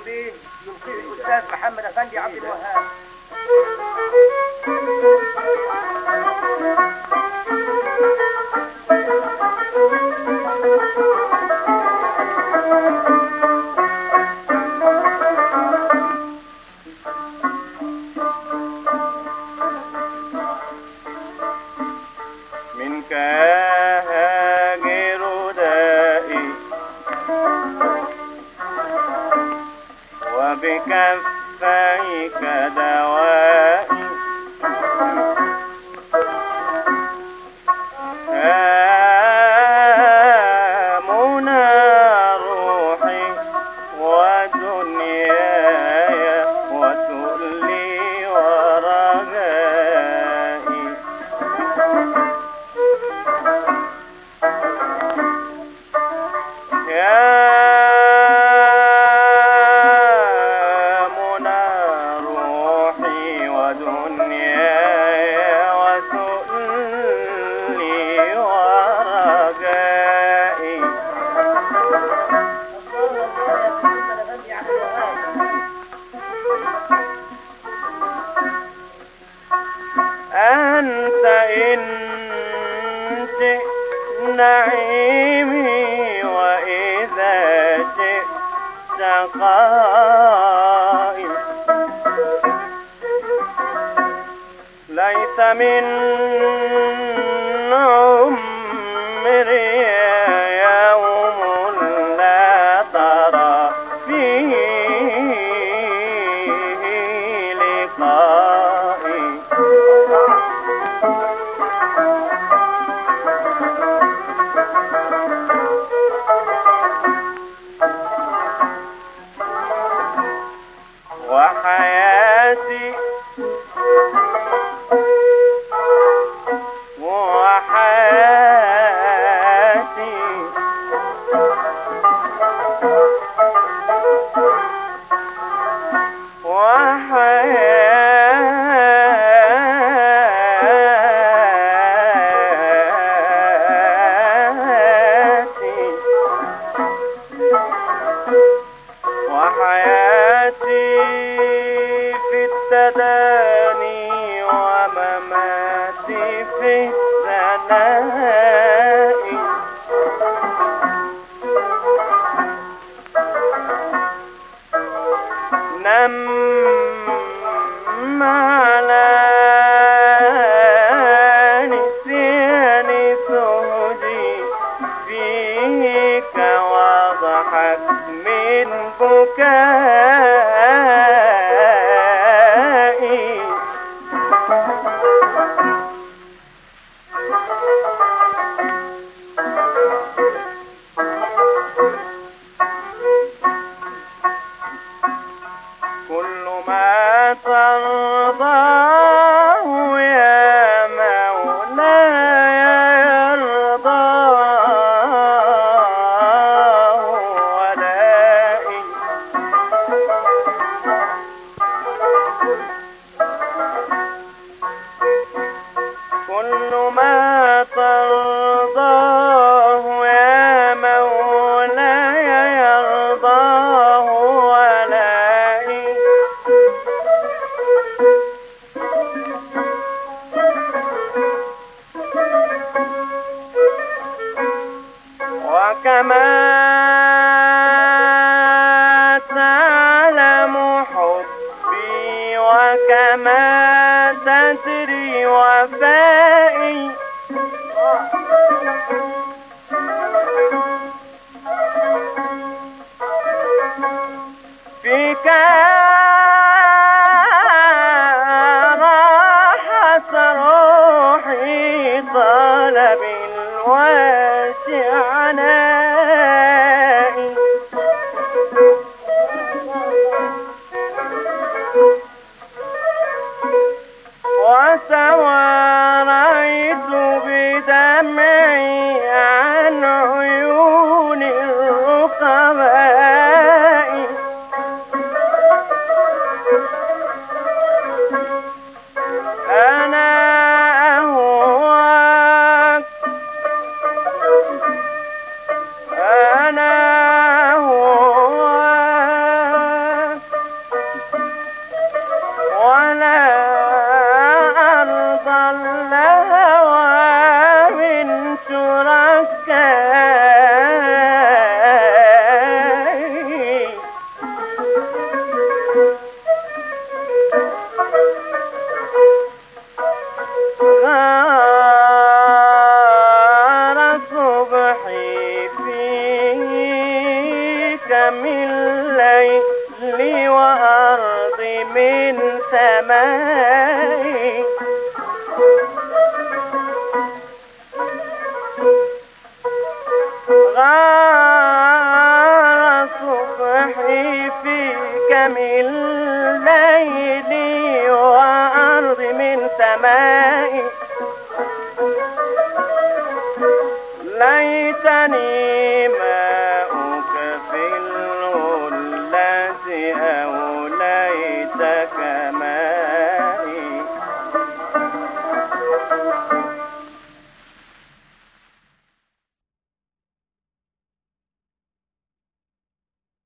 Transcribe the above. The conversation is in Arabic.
الطيبين يلقيه الأستاذ محمد أفندي عبد الوهاب. منك هاجر دائي وبكفيك دوائي يا منى روحي ودنياي وتؤلي ورجائي يا منى روحي ودنياي وتؤلي ورجائي أنت إن شئت نعيمي وإذا شئت شقائي ليس من عمري يوم لا ترى فيه لقائي وحياتي وحياتي في التداني ومماتي في الثناء نم على نسيان سهدي فيك واضحك من بكائي كل ما ترضاه يا مولاي يرضاه ولائي كل ما ترضاه يا مولاي يرضاه ولائي وكما تعلم حبي وكما تدري وفائي فيك راحت روحي طلب الواسع عنائي وتواريت بدمعي عن عيون الرقباء أنا أهواك من ليل وأرض من سماء